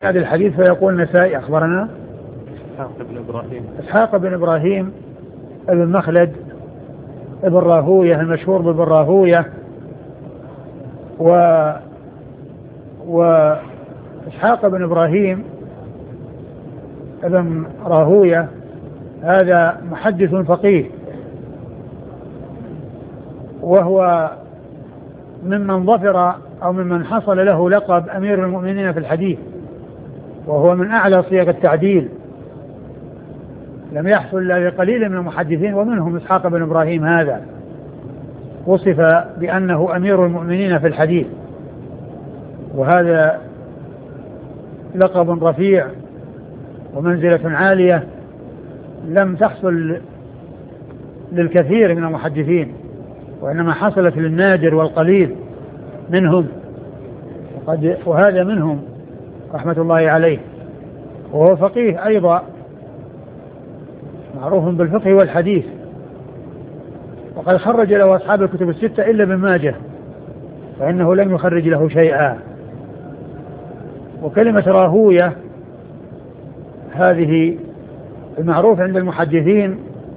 هذا الحديث فيقول النسائي أخبرنا إسحاق بن إبراهيم ابن مخلد ابن راهوية المشهور بابن راهوية. وإسحاق بن إبراهيم ابن راهوية هذا محدث فقيه، وهو ممن ظفر أو ممن حصل له لقب أمير المؤمنين في الحديث، وهو من أعلى صيغ التعديل، لم يحصل إلا لقليل من المحدثين ومنهم إسحاق بن إبراهيم هذا وصف بأنه أمير المؤمنين في الحديث، وهذا لقب رفيع ومنزلة عالية لم تحصل للكثير من المحدثين، وإنما حصلت للنادر والقليل منهم، وهذا منهم رحمة الله عليه. وهو فقيه أيضا معروف بالفقه والحديث، وقد خرج له أصحاب الكتب الستة إلا ابن ماجه فإنه لم يخرج له شيئا. وكلمة راهوية هذه المعروف عند المحدثين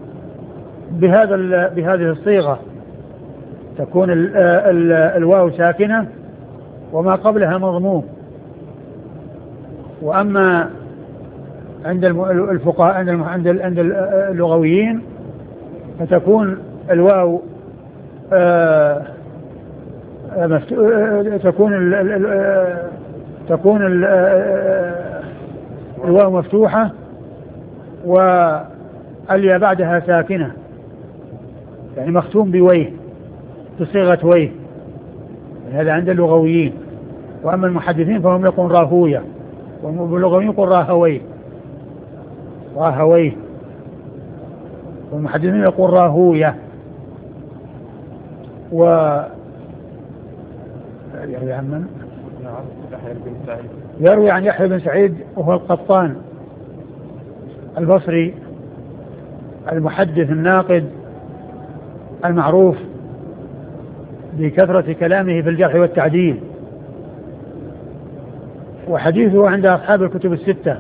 بهذه الصيغة، تكون الواو ساكنة وما قبلها مضموم. وأما عند الفقهاء عند اللغويين فتكون الواو تكون الواو مفتوحة والياء بعدها ساكنة، يعني مختوم بويه بصيغة ويه، هذا عند اللغويين. وأما المحدثين فهم يقولون راهوية، واللغويين يقول راهويه، والمحدثين يقول راهوية. يروي عن من؟ يروي عن يحيى بن سعيد وهو القطان البصري المحدث الناقد المعروف بكثرة كلامه في الجرح والتعديل، وحديثه عند أصحاب الكتب الستة.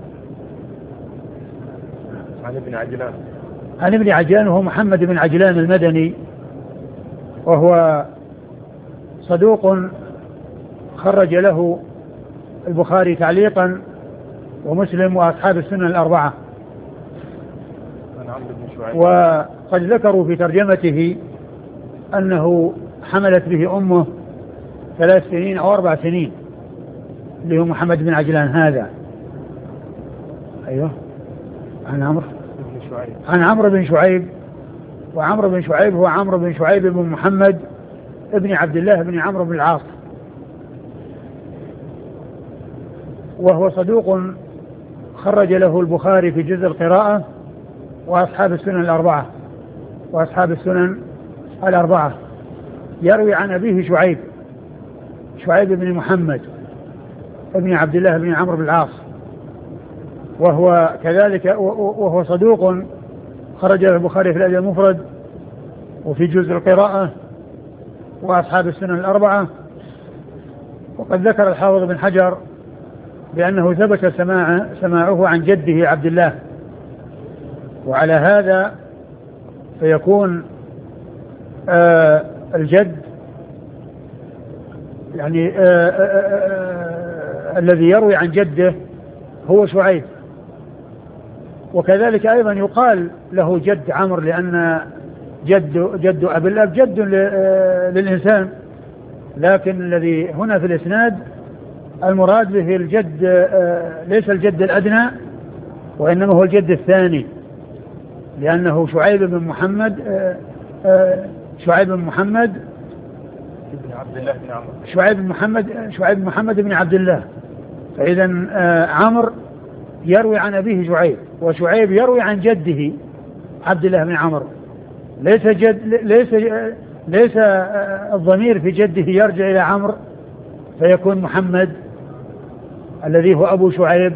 عن ابن عجلان وهو محمد بن عجلان المدني، وهو صدوق خرج له البخاري تعليقا ومسلم وأصحاب السنن الأربعة. وقد ذكروا في ترجمته أنه حملت به أمه 3 سنين أو 4 سنين، اللي هو محمد بن عجلان هذا. أيوه. عن عمرو بن شعيب، وعمرو بن شعيب هو عمرو بن شعيب بن محمد ابن عبد الله بن عمرو بن العاص، وهو صدوق خرج له البخاري في جزء القراءة وأصحاب السنن الأربعة. يروي عن أبيه شعيب بن محمد ابن عبد الله بن عمرو بن العاص، وهو كذلك وهو صدوق خرج له البخاري في الأدب المفرد وفي جزء القراءة وأصحاب السنن الأربعة. وقد ذكر الحافظ بن حجر بأنه ثبت سماعه عن جده عبد الله، وعلى هذا فيكون الجد يعني الذي يروي عن جده هو شعيب. وكذلك أيضا يقال له جد عمرو، لأن جد أبي الأب جد للإنسان، لكن الذي هنا في الإسناد المراد به الجد ليس الجد الأدنى، وإنما هو الجد الثاني، لأنه شعيب بن محمد شعيب بن محمد بن عبد الله. فإذا عمرو يروي عن أبيه شعيب، وشعيب يروي عن جده عبد الله بن عمرو. ليس الضمير في جده يرجع إلى عمرو فيكون محمد الذي هو أبو شعيب،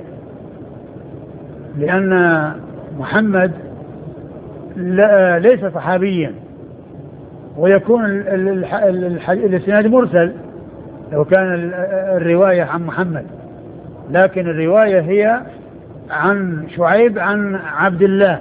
لأن محمد ليس صحابيا، ويكون الإسناد مرسل لو كان الرواية عن محمد، لكن الرواية هي عن شعيب عن عبد الله،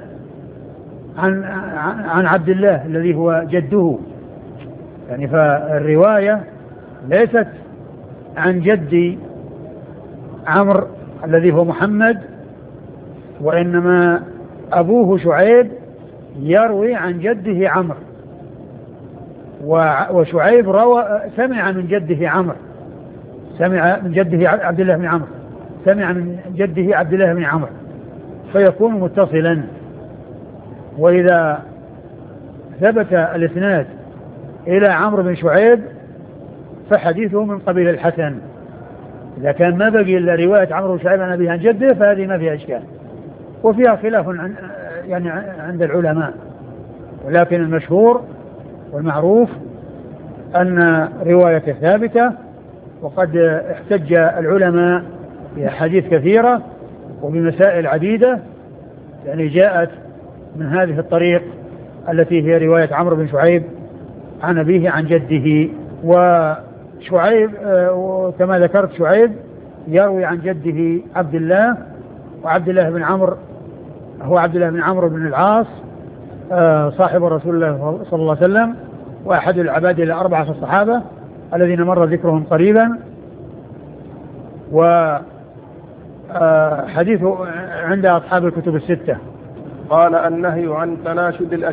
عن عبد الله الذي هو جده، يعني فالرواية ليست عن جد عمرو الذي هو محمد، وإنما أبوه شعيب يروي عن جده عمرو، وشعيب سمع من جده عمرو، سمع من جده عبد الله بن عمرو، سمع من جده عبد الله بن عمرو، فيكون متصلا. وإذا ثبت الإسناد إلى عمرو بن شعيب فحديثه من قبيل الحسن. إذا كان ما بقي إلا رواية عمرو بن شعيب عن أبيه عن جده فهذه ما فيها إشكال، وفيها خلاف يعني عند العلماء، ولكن المشهور والمعروف أن رواية ثابتة. وقد احتج العلماء بأحاديث كثيرة وبمسائل عديدة، يعني جاءت من هذه الطريق التي هي رواية عمرو بن شعيب عن أبيه عن جده. وشعيب كما ذكرت شعيب يروي عن جده عبد الله، وعبد الله بن عمرو هو عبد الله بن عمرو بن العاص صاحب رسول الله صلى الله عليه وسلم، وأحد العباد الأربعة في الصحابة الذين مر ذكرهم قريبا. وحديثه عند أصحاب الكتب الستة. قال: النهي عن تناشد